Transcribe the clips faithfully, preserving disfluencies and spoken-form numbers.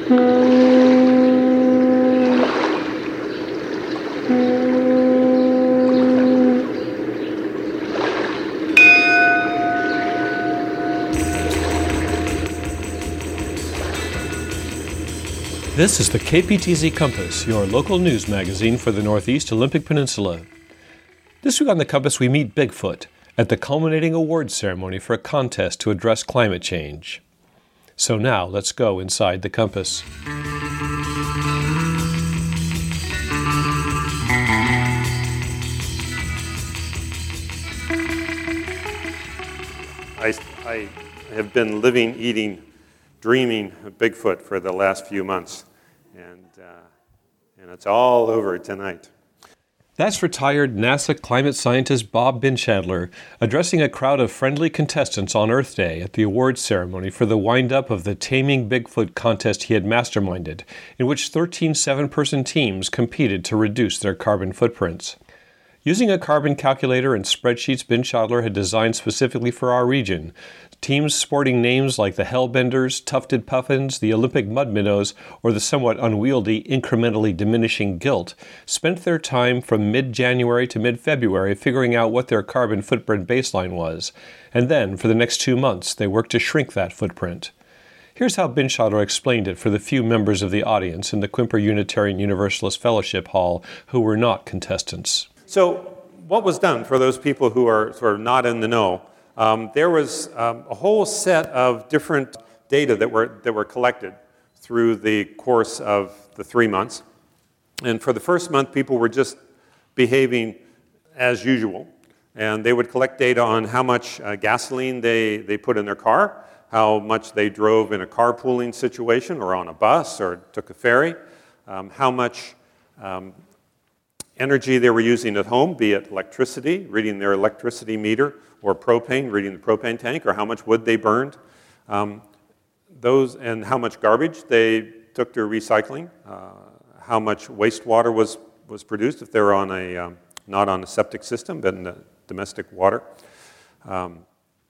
This is the K P T Z Compass, your local news magazine for the Northeast Olympic Peninsula. This week on the Compass, we meet Bigfoot at the culminating awards ceremony for a contest to address climate change. So now, let's go inside the Compass. I, I have been living, eating, dreaming of Bigfoot for the last few months, and uh, and it's all over tonight. That's retired NASA climate scientist Bob Binshadler addressing a crowd of friendly contestants on Earth Day at the awards ceremony for the wind-up of the Taming Bigfoot contest he had masterminded, in which thirteen seven-person teams competed to reduce their carbon footprints. Using a carbon calculator and spreadsheets Binshadler had designed specifically for our region, teams sporting names like the Hellbenders, Tufted Puffins, the Olympic Mud Minnows, or the somewhat unwieldy Incrementally Diminishing Gilt spent their time from mid-January to mid-February figuring out what their carbon footprint baseline was, and then, for the next two months, they worked to shrink that footprint. Here's how Binshadler explained it for the few members of the audience in the Quimper Unitarian Universalist Fellowship Hall who were not contestants. So what was done for those people who are sort of not in the know? Um, there was um, a whole set of different data that were that were collected through the course of the three months. And for the first month, people were just behaving as usual. And they would collect data on how much uh, gasoline they, they put in their car, how much they drove in a carpooling situation or on a bus or took a ferry, um, how much um, energy they were using at home, be it electricity, reading their electricity meter, or propane, reading the propane tank, or how much wood they burned, um, those, and how much garbage they took to recycling, uh, how much wastewater was, was produced if they were on a, um, not on a septic system, but in the domestic water. Um,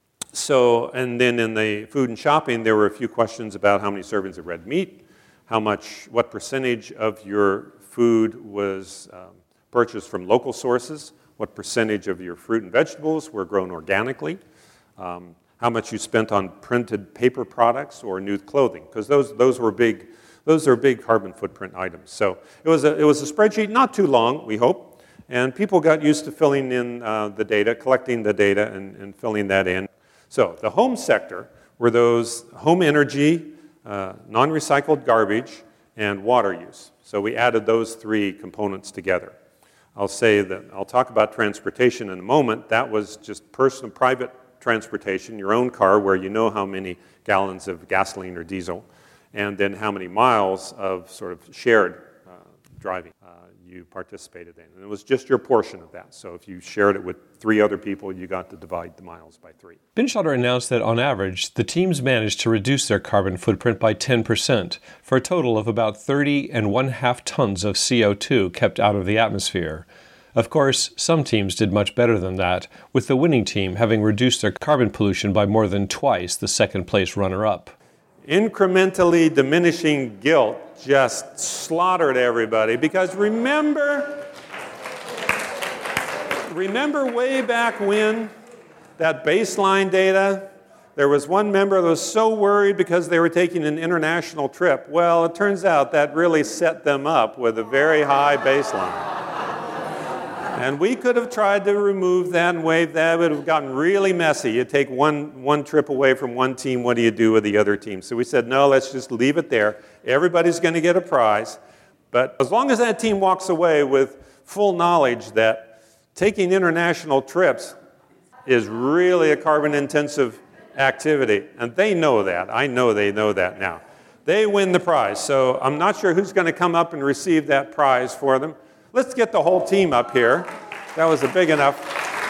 so, and then in the food and shopping, there were a few questions about how many servings of red meat, how much, what percentage of your food was um, purchased from local sources, what percentage of your fruit and vegetables were grown organically, um, how much you spent on printed paper products or new clothing, because those those were big, those are big carbon footprint items. So it was a it was a spreadsheet, not too long, we hope, and people got used to filling in uh, the data, collecting the data, and, and filling that in. So the home sector were those home energy, uh, non-recycled garbage, and water use. So we added those three components together. I'll say that, I'll talk about transportation in a moment. That was just personal, private transportation, your own car, where you know how many gallons of gasoline or diesel, and then how many miles of sort of shared uh, driving uh, you participated in. And it was just your portion of that. So if you shared it with three other people, you got to divide the miles by three. Binshadler announced that on average, the teams managed to reduce their carbon footprint by ten percent, for a total of about thirty and one-half tons of C O two kept out of the atmosphere. Of course, some teams did much better than that, with the winning team having reduced their carbon pollution by more than twice the second-place runner-up. Incrementally diminishing guilt just slaughtered everybody, because remember, remember way back when, that baseline data, there was one member that was so worried because they were taking an international trip. Well, it turns out that really set them up with a very high baseline. And we could have tried to remove that and waive that. It would have gotten really messy. You take one, one trip away from one team, what do you do with the other team? So we said, no, let's just leave it there. Everybody's going to get a prize. But as long as that team walks away with full knowledge that taking international trips is really a carbon-intensive activity, and they know that. I know they know that now. They win the prize. So I'm not sure who's going to come up and receive that prize for them. Let's get the whole team up here. That was a big enough.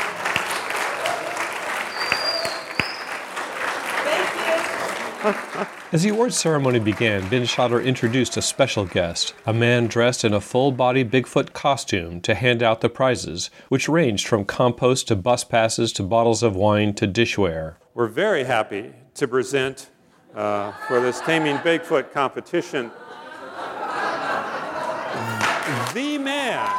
Thank you. As the awards ceremony began, Binshadler introduced a special guest, a man dressed in a full-body Bigfoot costume, to hand out the prizes, which ranged from compost to bus passes to bottles of wine to dishware. We're very happy to present uh, for this Taming Bigfoot competition. The man.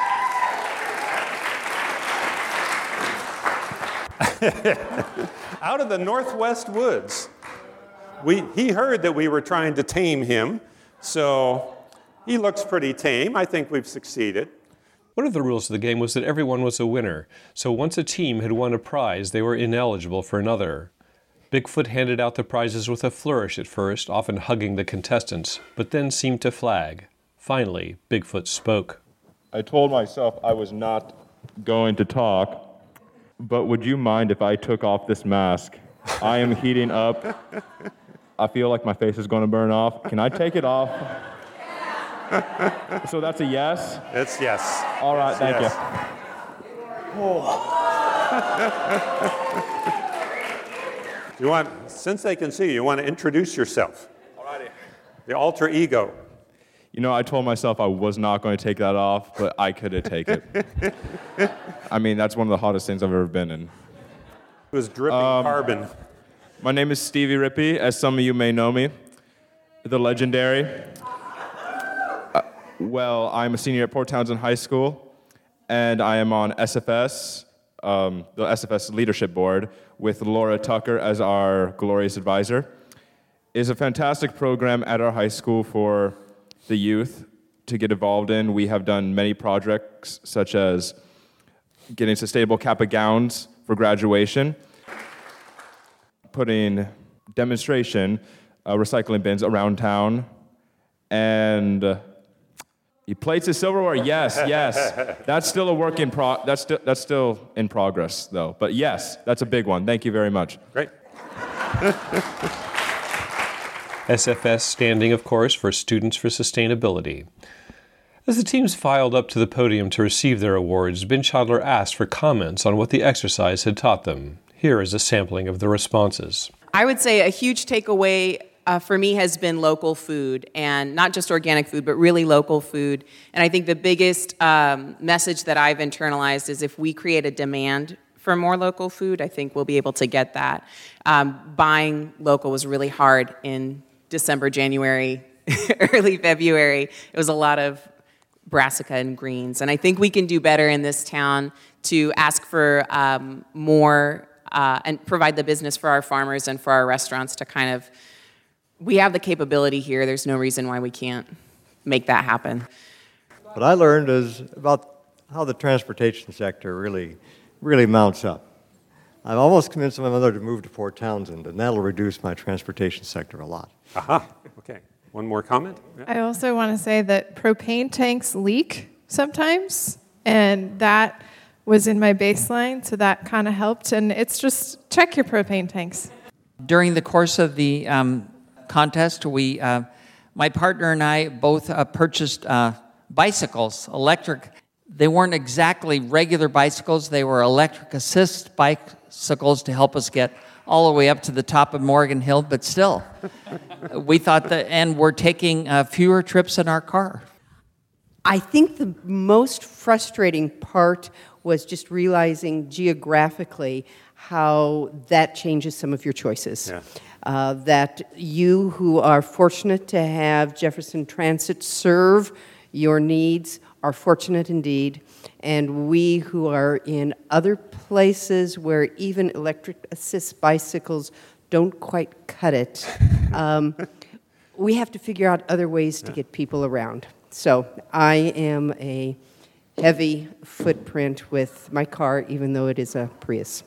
Out of the Northwest woods. We, he heard that we were trying to tame him, so he looks pretty tame. I think we've succeeded. One of the rules of the game was that everyone was a winner, so once a team had won a prize, they were ineligible for another. Bigfoot handed out the prizes with a flourish at first, often hugging the contestants, but then seemed to flag. Finally, Bigfoot spoke. I told myself I was not going to talk, but would you mind if I took off this mask? I am heating up. I feel like my face is going to burn off. Can I take it off? So that's a yes? It's yes. All right, It's thank yes. you. You want, since they can see you, you want to introduce yourself. Alrighty. The alter ego. You know, I told myself I was not going to take that off, but I could take it. I mean, that's one of the hottest things I've ever been in. It was dripping Um, carbon. My name is Stevie Rippey, as some of you may know me, the legendary. Uh, well, I'm a senior at Port Townsend High School, and I am on S F S, um, the S F S Leadership Board, with Laura Tucker as our glorious advisor. It is a fantastic program at our high school for the youth to get involved in. We have done many projects, such as getting sustainable Kappa gowns for graduation, putting demonstration uh, recycling bins around town, and uh, plates of silverware. Yes, yes, that's still a work in pro. That's sti- that's still in progress, though. But yes, that's a big one. Thank you very much. Great. S F S standing, of course, for Students for Sustainability. As the teams filed up to the podium to receive their awards, Ben Schodler asked for comments on what the exercise had taught them. Here is a sampling of the responses. I would say a huge takeaway uh, for me has been local food, and not just organic food, but really local food. And I think the biggest um, message that I've internalized is if we create a demand for more local food, I think we'll be able to get that. Um, buying local was really hard in December, January, early February. It was a lot of brassica and greens. And I think we can do better in this town to ask for um, more uh, and provide the business for our farmers and for our restaurants to kind of, we have the capability here. There's no reason why we can't make that happen. What I learned is about how the transportation sector really, really mounts up. I've almost convinced my mother to move to Port Townsend, and that'll reduce my transportation sector a lot. Aha. Okay. One more comment? Yeah. I also want to say that propane tanks leak sometimes, and that was in my baseline, so that kind of helped. And it's just check your propane tanks. During the course of the um, contest, we, uh, my partner and I both uh, purchased uh, bicycles, electric. They weren't exactly regular bicycles. They were electric assist bicycles to help us get all the way up to the top of Morgan Hill, but still, we thought that, and we're taking uh, fewer trips in our car. I think the most frustrating part was just realizing geographically how that changes some of your choices. Yeah. Uh, that you who are fortunate to have Jefferson Transit serve your needs are fortunate indeed, and we who are in other places where even electric assist bicycles don't quite cut it, um, we have to figure out other ways to Yeah. get people around. So I am a heavy footprint with my car, even though it is a Prius.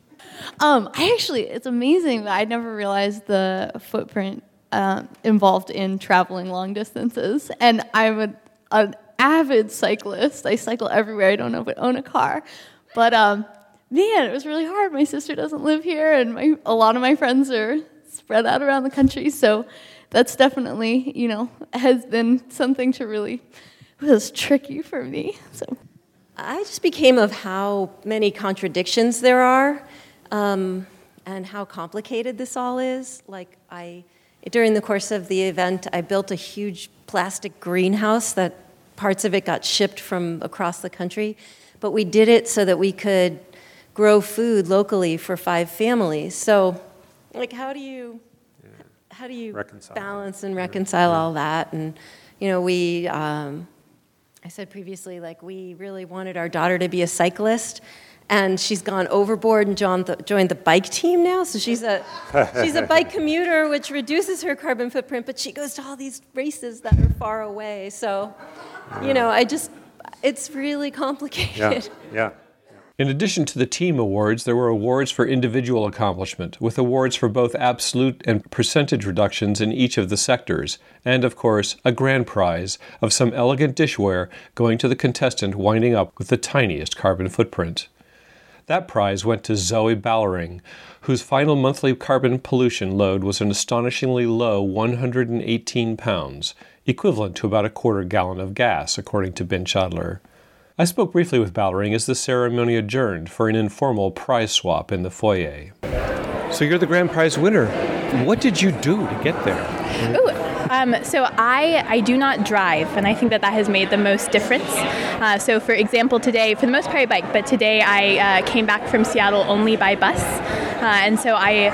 Um, I actually, it's amazing that I never realized the footprint uh, involved in traveling long distances. And I'm a, an avid cyclist. I cycle everywhere. I don't know if I own a car. But um, man, it was really hard. My sister doesn't live here, and my, a lot of my friends are spread out around the country. So that's definitely, you know, has been something to really, was tricky for me. So I just became of how many contradictions there are, um, and how complicated this all is. Like I, during the course of the event, I built a huge plastic greenhouse that parts of it got shipped from across the country, but we did it so that we could grow food locally for five families. So, like, how do you, how do you reconcile. balance and reconcile yeah. all that? And, you know, we, um, I said previously, like, we really wanted our daughter to be a cyclist, and she's gone overboard and joined the, joined the bike team now. So she's a she's a bike commuter, which reduces her carbon footprint, but she goes to all these races that are far away. So, you know, I just, it's really complicated. Yeah, yeah. In addition to the team awards, there were awards for individual accomplishment, with awards for both absolute and percentage reductions in each of the sectors, and, of course, a grand prize of some elegant dishware going to the contestant winding up with the tiniest carbon footprint. That prize went to Zoe Ballering, whose final monthly carbon pollution load was an astonishingly low one hundred eighteen pounds, equivalent to about a quarter gallon of gas, according to Ben Schadler. I spoke briefly with Ballering as the ceremony adjourned for an informal prize swap in the foyer. So you're the grand prize winner. What did you do to get there? Ooh. Um, so I, I do not drive, and I think that that has made the most difference. Uh, so for example, today, for the most part I bike, but today I uh, came back from Seattle only by bus. Uh, and so I,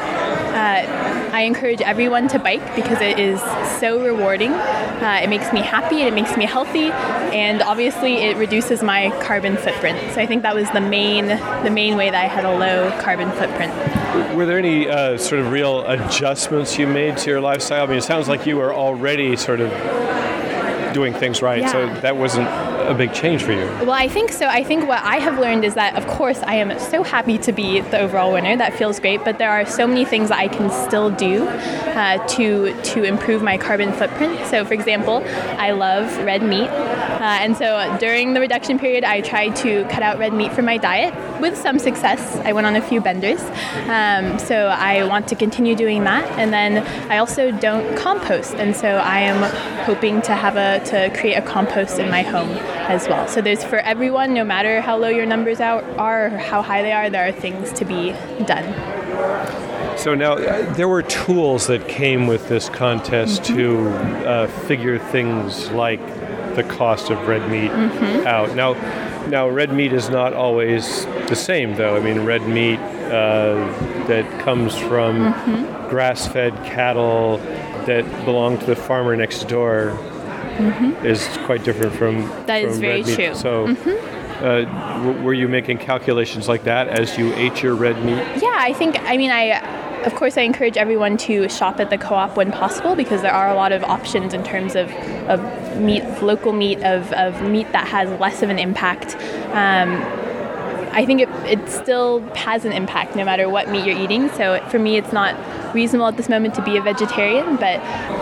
uh, I encourage everyone to bike because it is so rewarding. Uh, it makes me happy, and it makes me healthy, and obviously it reduces my carbon footprint. So I think that was the main, the main way that I had a low carbon footprint. Were there any uh, sort of real adjustments you made to your lifestyle? I mean, it sounds like you were already sort of doing things right, yeah. so that wasn't a big change for you. Well, I think so. I think what I have learned is that, of course, I am so happy to be the overall winner. That feels great, but there are so many things that I can still do uh, to to improve my carbon footprint. So, for example, I love red meat, uh, and so during the reduction period, I tried to cut out red meat from my diet with some success. I went on a few benders, um, so I want to continue doing that. And then I also don't compost, and so I am hoping to have a to create a compost in my home as well. So there's for everyone, no matter how low your numbers are or how high they are, there are things to be done. So now, uh, there were tools that came with this contest mm-hmm. to uh, figure things like the cost of red meat mm-hmm. out. Now, now red meat is not always the same, though. I mean, red meat uh, that comes from mm-hmm. grass-fed cattle that belong to the farmer next door mm-hmm. is quite different from that from is very red meat. true. So, mm-hmm. uh, w- were you making calculations like that as you ate your red meat? Yeah, I think. I mean, I of course I encourage everyone to shop at the co-op when possible because there are a lot of options in terms of of meat, local meat, of of meat that has less of an impact. Um, I think it, it still has an impact no matter what meat you're eating. So for me, it's not reasonable at this moment to be a vegetarian, but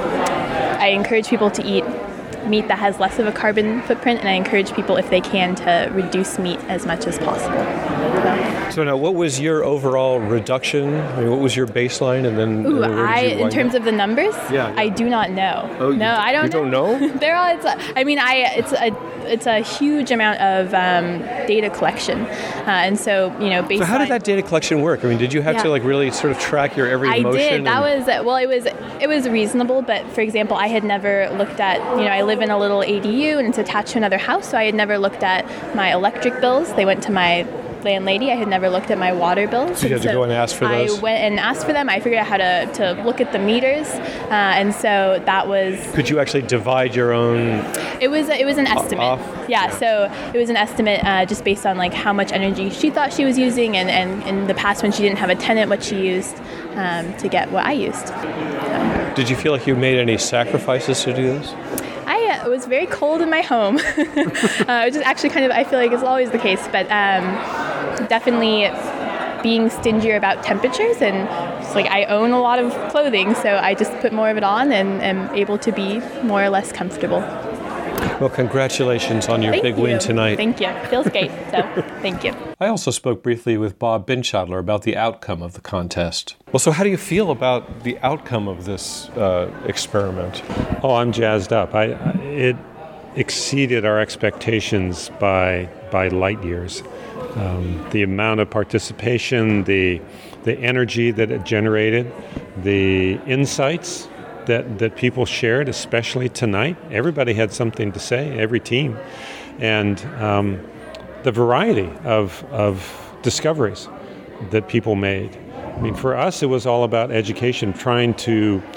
I encourage people to eat meat that has less of a carbon footprint, and I encourage people, if they can, to reduce meat as much as possible. So, so now, what was your overall reduction? I mean, what was your baseline, and then Ooh, and then I, in terms up? of the numbers, yeah, yeah. I do not know. Oh, no, you, I don't. You don't know? know? There are. It's a, I mean, I. It's a. It's a huge amount of um, data collection, uh, and so you know. So how did that data collection work? I mean, did you have yeah. to like really sort of track your every I motion? I did. That and... was well. It was it was reasonable, but for example, I had never looked at. You know, I live in a little A D U and it's attached to another house, so I had never looked at my electric bills. They went to my landlady. I had never looked at my water bills. So you had to so go and ask for those? I went and asked for them. I figured out how to, to look at the meters, uh, and so that was... Could you actually divide your own... It was it was an estimate. Off? Yeah, yeah, so it was an estimate uh, just based on like how much energy she thought she was using, and, and in the past when she didn't have a tenant, what she used um, to get what I used. So. Did you feel like you made any sacrifices to do this? I, it was very cold in my home, uh, which is actually kind of, I feel like is always the case, but um, definitely being stingier about temperatures, and just like I own a lot of clothing, so I just put more of it on and am able to be more or less comfortable. Well, congratulations on your thank big you. win tonight. Thank you. Feels great, so thank you. I also spoke briefly with Bob Binschadler about the outcome of the contest. Well, so how do you feel about the outcome of this uh, experiment? Oh, I'm jazzed up. I, it exceeded our expectations by by light years. Um, the amount of participation, the the energy that it generated, the insights that, that people shared, especially tonight. Everybody had something to say, every team. And um, the variety of, of discoveries that people made. I mean, for us, it was all about education, trying to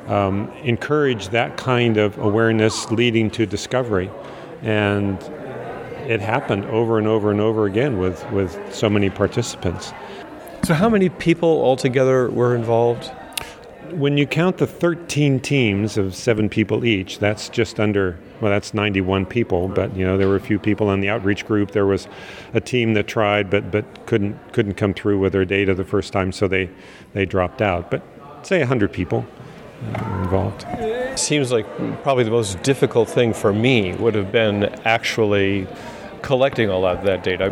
um, encourage that kind of awareness leading to discovery. And it happened over and over and over again with, with so many participants. So how many people altogether were involved? When you count the thirteen teams of seven people each, that's just under, well, that's ninety-one people. But you know, there were a few people on the outreach group. There was a team that tried, but but couldn't couldn't come through with their data the first time, so they they dropped out. But say one hundred people uh, involved. It seems like probably the most difficult thing for me would have been actually collecting all of that data.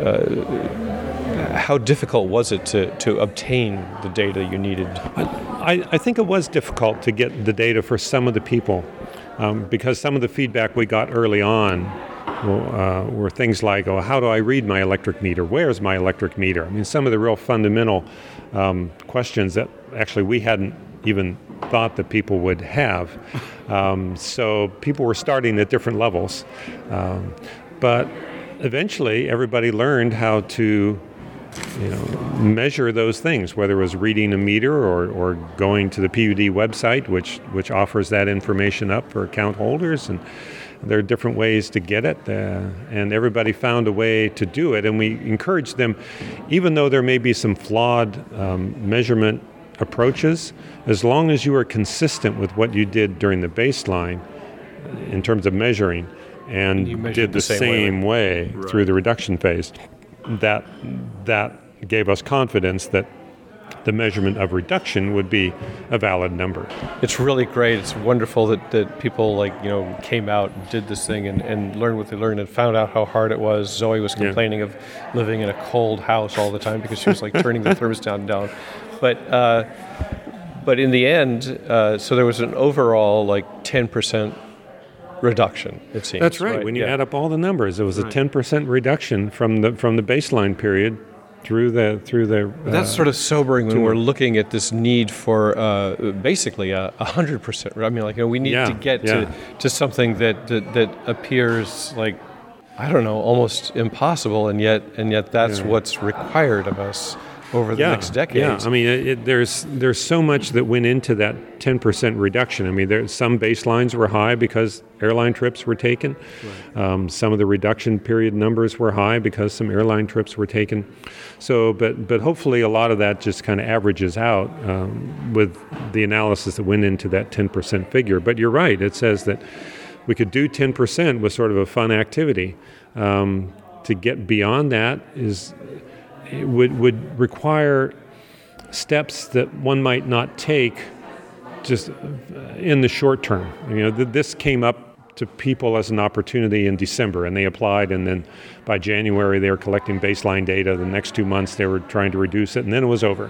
Uh, how difficult was it to, to obtain the data you needed? I, I think it was difficult to get the data for some of the people um, because some of the feedback we got early on uh, were things like, oh, how do I read my electric meter? Where's my electric meter? I mean, some of the real fundamental um, questions that actually we hadn't even thought that people would have. Um, so people were starting at different levels. Um, but eventually everybody learned how to you know, measure those things, whether it was reading a meter or, or going to the P U D website, which which offers that information up for account holders. And there are different ways to get it, uh, and everybody found a way to do it. And we encouraged them, even though there may be some flawed um, measurement approaches, as long as you are consistent with what you did during the baseline in terms of measuring, and did the, the same, same way, way right. through the reduction phase, that that gave us confidence that the measurement of reduction would be a valid number. It's really great. It's wonderful that, that people like, you know, came out and did this thing and, and learned what they learned and found out how hard it was. Zoe was complaining yeah. of living in a cold house all the time because she was like turning the thermostat down. But uh, but in the end, uh, so there was an overall like ten percent reduction, it seems. That's right. right? When you yeah. add up all the numbers, it was right. a ten percent reduction from the from the baseline period through the through the. Uh, That's sort of sobering when we're looking at this need for uh, basically a hundred percent. I mean, like you know, we need yeah, to get yeah. to, to something that, that that appears like I don't know, almost impossible, and yet and yet that's yeah. what's required of us over the yeah, next decades. Yeah, I mean, it, it, there's there's so much that went into that ten percent reduction. I mean, there some baselines were high because airline trips were taken. Right. Um, some of the reduction period numbers were high because some airline trips were taken. So, but but hopefully a lot of that just kind of averages out um, with the analysis that went into that ten percent figure. But you're right. It says that we could do ten percent with sort of a fun activity. Um, to get beyond that is. It would, would require steps that one might not take just in the short term. You know, th- this came up to people as an opportunity in December, and they applied, and then by January they were collecting baseline data. The next two months they were trying to reduce it, and then it was over.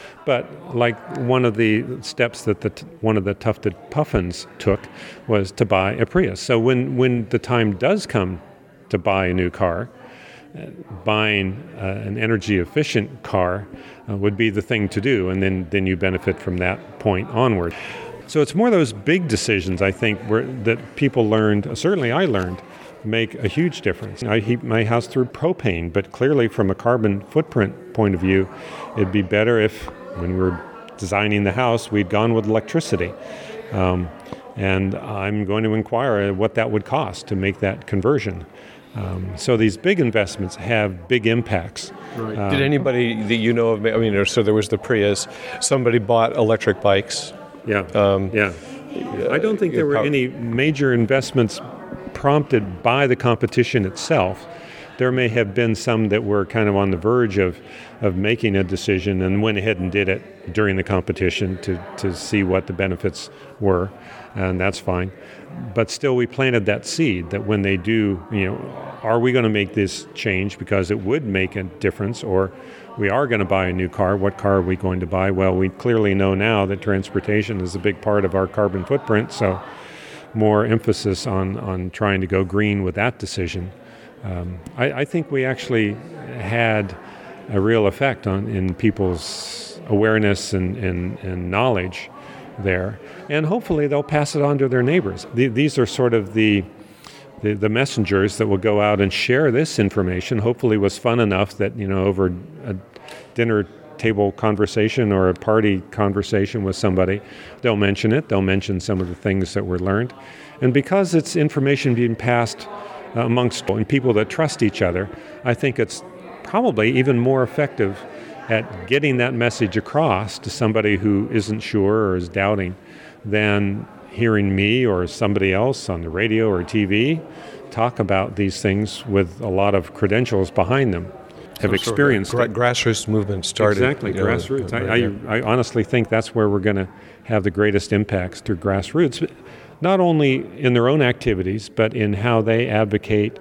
But like one of the steps that the t- one of the Tufted Puffins took was to buy a Prius. So when, when the time does come to buy a new car, buying uh, an energy-efficient car uh, would be the thing to do, and then, then you benefit from that point onward. So it's more those big decisions, I think, where, that people learned, certainly I learned, make a huge difference. I heat my house through propane, but clearly from a carbon footprint point of view, it'd be better if, when we were designing the house, we'd gone with electricity. Um, and I'm going to inquire what that would cost to make that conversion. Um, so these big investments have big impacts. Right. Um, Did anybody that you know of, I mean, so there was the Prius, somebody bought electric bikes. Yeah, um, yeah. I don't think there were any major investments prompted by the competition itself. There may have been some that were kind of on the verge of, of making a decision and went ahead and did it during the competition to, to see what the benefits were, and that's fine. But still, we planted that seed that when they do, you know, are we going to make this change because it would make a difference, or we are going to buy a new car? What car are we going to buy? Well, we clearly know now that transportation is a big part of our carbon footprint, so more emphasis on, on trying to go green with that decision. Um, I, I think we actually had a real effect on in people's awareness and, and, and knowledge there, and hopefully they'll pass it on to their neighbors. The, these are sort of the, the the messengers that will go out and share this information. Hopefully, it was fun enough that you know over a dinner table conversation or a party conversation with somebody, they'll mention it. They'll mention some of the things that were learned. And because it's information being passed uh, amongst and people that trust each other, I think it's probably even more effective at getting that message across to somebody who isn't sure or is doubting than hearing me or somebody else on the radio or T V talk about these things with a lot of credentials behind them, have so experienced sort of it. Gra- grassroots movement started. Exactly, you know, grassroots. right I, I, I honestly think that's where we're going to have the greatest impacts through grassroots, not only in their own activities, but in how they advocate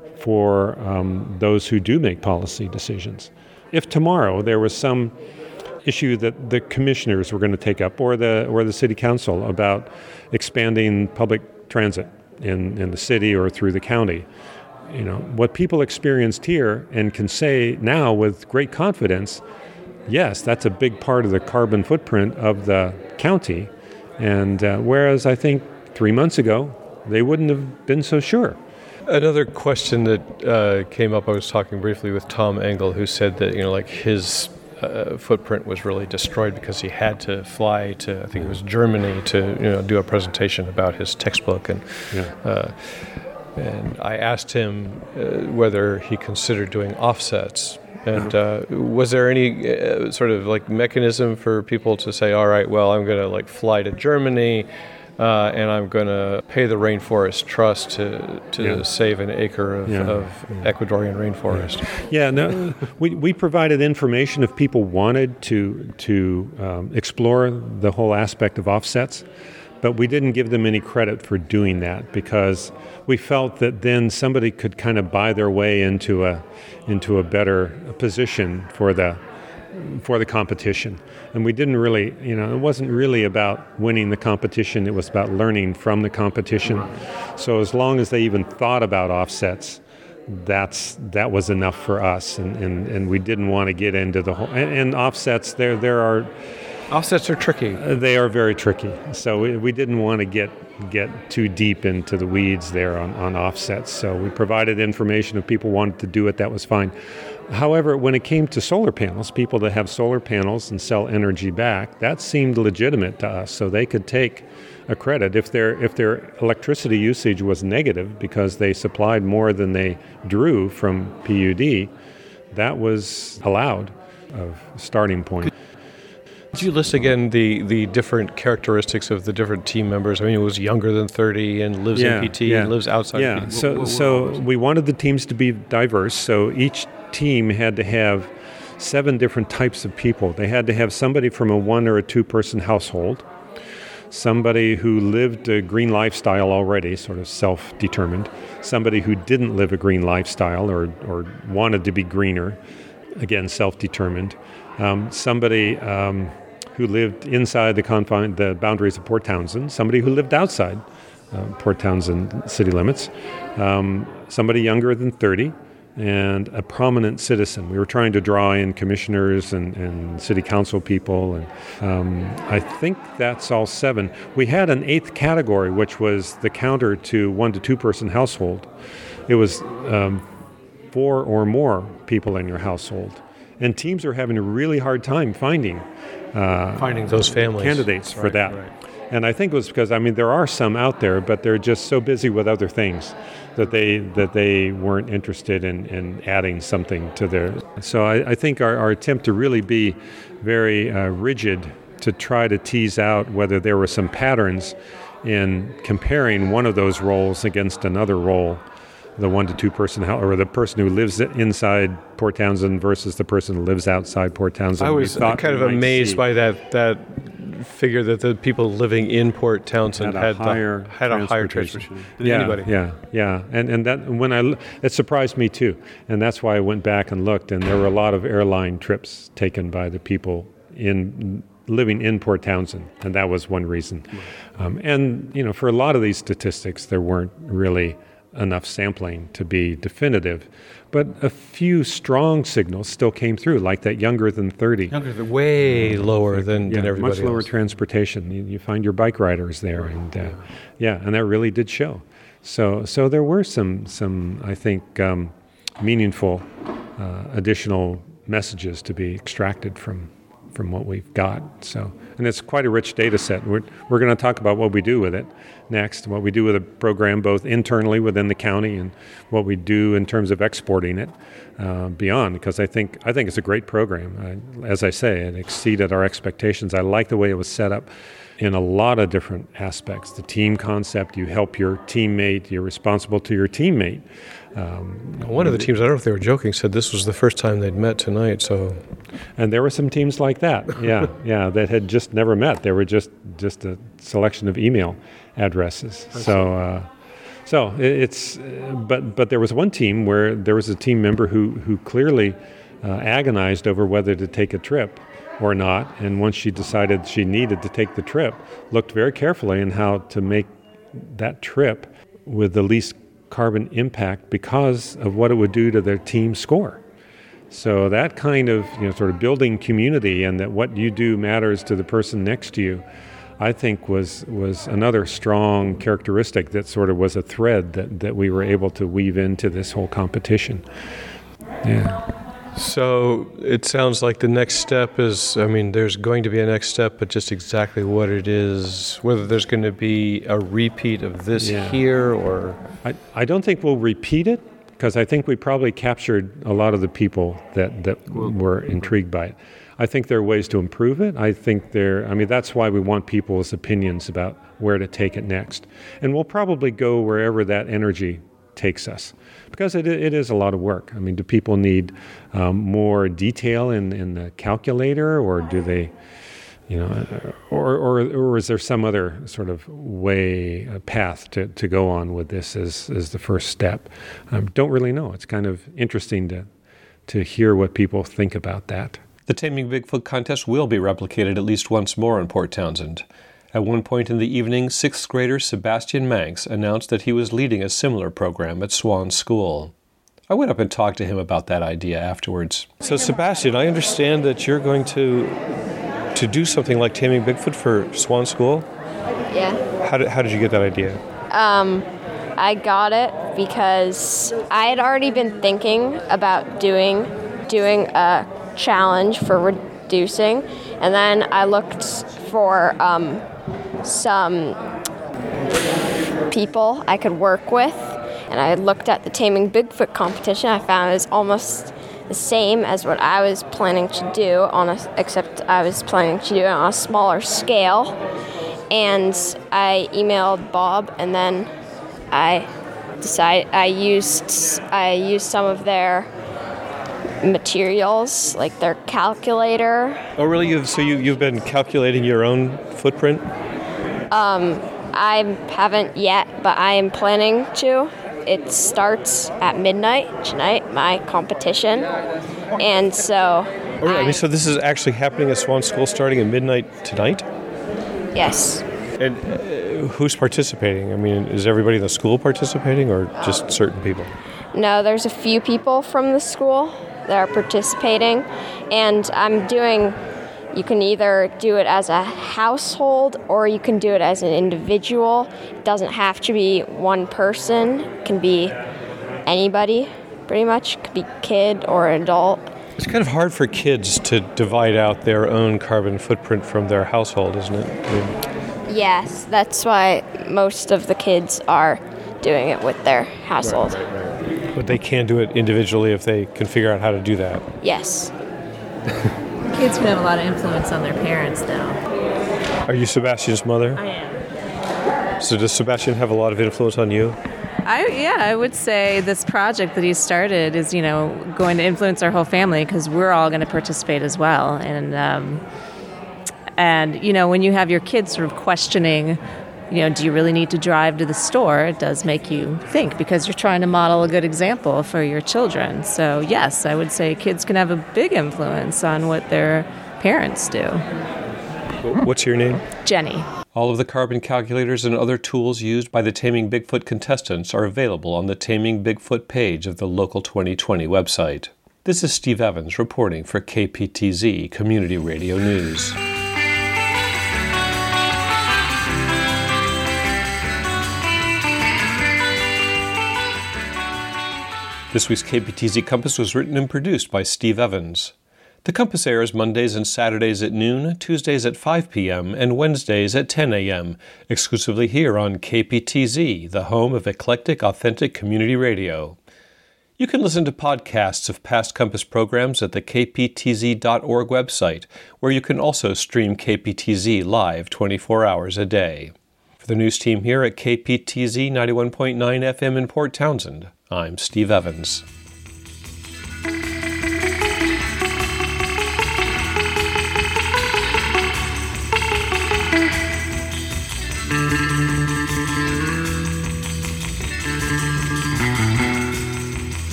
for um, those who do make policy decisions. If tomorrow there was some issue that the commissioners were going to take up, or the or the city council, about expanding public transit in, in the city or through the county, you know, what people experienced here and can say now with great confidence, yes, that's a big part of the carbon footprint of the county. And uh, whereas I think three months ago, they wouldn't have been so sure. Another question that uh, came up, I was talking briefly with Tom Engel, who said that, you know, like his uh, footprint was really destroyed because he had to fly to, I think it was Germany, to, you know, do a presentation about his textbook. And yeah. uh, and I asked him uh, whether he considered doing offsets. And uh, was there any uh, sort of like mechanism for people to say, all right, well, I'm going to like fly to Germany, Uh, and I'm going to pay the Rainforest Trust to to Yeah. save an acre of, Yeah. of Ecuadorian rainforest? Yeah, no, we we provided information if people wanted to to um, explore the whole aspect of offsets, but we didn't give them any credit for doing that because we felt that then somebody could kind of buy their way into a into a better position for the for the competition. And we didn't really, you know, it wasn't really about winning the competition, it was about learning from the competition. So as long as they even thought about offsets, that's that was enough for us, and, and, and we didn't want to get into the whole, and, and offsets, there there are... Offsets are tricky. Uh, they are very tricky. So we, we didn't want to get get too deep into the weeds there on, on offsets. So we provided information. If people wanted to do it, that was fine. However, when it came to solar panels, people that have solar panels and sell energy back, that seemed legitimate to us. So they could take a credit if their if their electricity usage was negative because they supplied more than they drew from P U D. That was allowed of starting point. Could you list again the, the different characteristics of the different team members? I mean, it was younger than thirty and lives yeah, in P T yeah. and lives outside yeah. of P T. So, What- what- so what was it? we wanted the teams to be diverse. So each team had to have seven different types of people. They had to have somebody from a one or a two-person household, somebody who lived a green lifestyle already, sort of self-determined, somebody who didn't live a green lifestyle or, or wanted to be greener, again, self-determined, um, somebody... Um, who lived inside the confine, the boundaries of Port Townsend, somebody who lived outside uh, Port Townsend city limits, um, somebody younger than thirty, and a prominent citizen. We were trying to draw in commissioners and, and city council people, and um, I think that's all seven. We had an eighth category, which was the counter to one to two person household. It was um, four or more people in your household. And teams are having a really hard time finding uh, Finding those families. candidates for Right, that. right. And I think it was because, I mean, there are some out there, but they're just so busy with other things that they that they weren't interested in, in adding something to their... So I, I think our, our attempt to really be very uh, rigid to try to tease out whether there were some patterns in comparing one of those roles against another role, the one to two person, or the person who lives inside Port Townsend versus the person who lives outside Port Townsend. I We was thought kind we of might amazed see by that that figure that the people living in Port Townsend had a had, higher the, had a higher transportation. transportation than yeah, anybody. Yeah, yeah, and and that when I l- it surprised me too, and that's why I went back and looked, and there were a lot of airline trips taken by the people in living in Port Townsend, and that was one reason. Um, and you know, for a lot of these statistics, there weren't really enough sampling to be definitive, but a few strong signals still came through, like that younger than thirty. Younger than way lower than, Yeah, than everybody much lower else. transportation. You, you find your bike riders there, and uh, yeah, and that really did show. So, so there were some, some I think, um, meaningful uh, additional messages to be extracted from from what we've got. So, and it's quite a rich data set. We're, we're going to talk about what we do with it next, what we do with the program both internally within the county and what we do in terms of exporting it uh, beyond, because I think I think it's a great program. Uh, as I say, it exceeded our expectations. I like the way it was set up in a lot of different aspects. The team concept, you help your teammate, you're responsible to your teammate. Um, One of the teams, I don't know if they were joking, said this was the first time they'd met tonight. So, and there were some teams like that, yeah, yeah, that had just never met. They were just just a selection of email addresses. So, uh, so it's, uh, but but there was one team where there was a team member who who clearly uh, agonized over whether to take a trip or not, and once she decided she needed to take the trip, looked very carefully in how to make that trip with the least carbon impact because of what it would do to their team score. So that kind of, you know, sort of building community and that what you do matters to the person next to you, I think was was another strong characteristic that sort of was a thread that, that we were able to weave into this whole competition. Yeah. So it sounds like the next step is, I mean, there's going to be a next step, but just exactly what it is, whether there's going to be a repeat of this yeah. here or... I, I don't think we'll repeat it, because I think we probably captured a lot of the people that, that were intrigued by it. I think there are ways to improve it. I think there, I mean, that's why we want people's opinions about where to take it next. And we'll probably go wherever that energy takes us, because it it is a lot of work. I mean, do people need um, more detail in, in the calculator, or do they, you know, or, or or is there some other sort of way, a path to, to go on with this as, as the first step? Um, don't really know. It's kind of interesting to to hear what people think about that. The Taming Bigfoot contest will be replicated at least once more in Port Townsend. At one point in the evening, sixth grader Sebastian Manx announced that he was leading a similar program at Swan School. I went up and talked to him about that idea afterwards. So Sebastian, I understand that you're going to to do something like Taming Bigfoot for Swan School? Yeah. How did, how did you get that idea? Um, I got it because I had already been thinking about doing doing a challenge for reducing, and then I looked for um, some people I could work with, and I looked at the Taming Bigfoot competition. I found it was almost the same as what I was planning to do, on a, except I was planning to do it on a smaller scale. And I emailed Bob, and then I decided I used I used some of their materials, like their calculator. Oh, really? You've, so you, you've been calculating your own footprint? Um, I haven't yet, but I am planning to. It starts at midnight tonight, my competition, and so... Oh, really? I mean, so this is actually happening at Swan School starting at midnight tonight? Yes. And uh, who's participating? I mean, is everybody in the school participating, or just certain people? No, there's a few people from the school that are participating, and I'm doing, you can either do it as a household or you can do it as an individual. It doesn't have to be one person. It can be anybody, pretty much. It could be kid or adult. It's kind of hard for kids to divide out their own carbon footprint from their household, isn't it? I mean, yes, that's why most of the kids are doing it with their household. Right, right, right. But they can do it individually if they can figure out how to do that. Yes. Kids can have a lot of influence on their parents now. Are you Sebastian's mother? I am. So does Sebastian have a lot of influence on you? I, yeah, I would say this project that he started is, you know, going to influence our whole family, because we're all going to participate as well. And, um, and, you know, when you have your kids sort of questioning, you know, do you really need to drive to the store? It does make you think, because you're trying to model a good example for your children. So, yes, I would say kids can have a big influence on what their parents do. What's your name? Jenny. All of the carbon calculators and other tools used by the Taming Bigfoot contestants are available on the Taming Bigfoot page of the Local twenty twenty website. This is Steve Evans reporting for K P T Z Community Radio News. The This week's K P T Z Compass was written and produced by Steve Evans. The Compass airs Mondays and Saturdays at noon, Tuesdays at five p.m., and Wednesdays at ten a.m., exclusively here on K P T Z, the home of eclectic, authentic community radio. You can listen to podcasts of past Compass programs at the k p t z dot org website, where you can also stream K P T Z live twenty-four hours a day. For the news team here at K P T Z ninety-one point nine F M in Port Townsend, I'm Steve Evans.